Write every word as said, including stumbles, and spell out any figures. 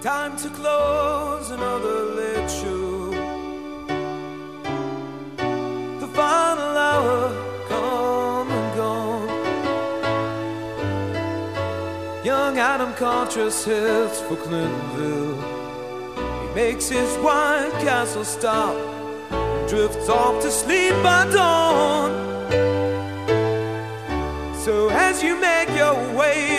Time to close another late show. The final hour come and gone. Young Adam Contras heads for Clintonville. He makes his White Castle stop, drifts off to sleep by dawn. So as you make your way